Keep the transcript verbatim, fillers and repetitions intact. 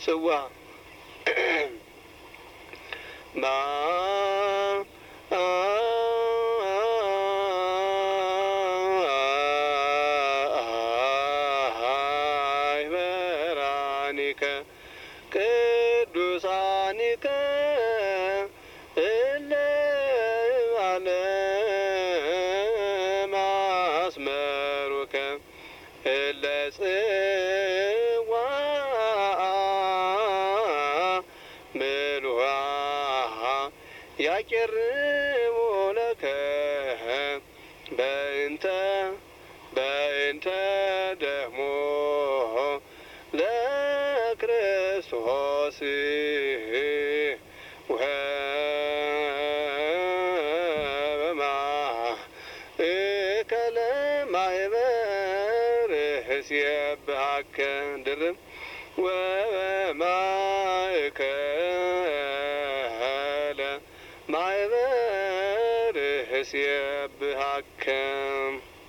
ጽዋ ማ አይበራኒከ ቅዱሳኒከ እለ ዓለም አስመሩከ እለ ጽዋ ምሉአ ያቄርቡ ለከ በእንተ በእንተ ደሞ ለክርስቶስ ወበማእከለ ማኅበር እስየብሐከ ድርብ ወበማእከለ ማኅበር እስየብሐከ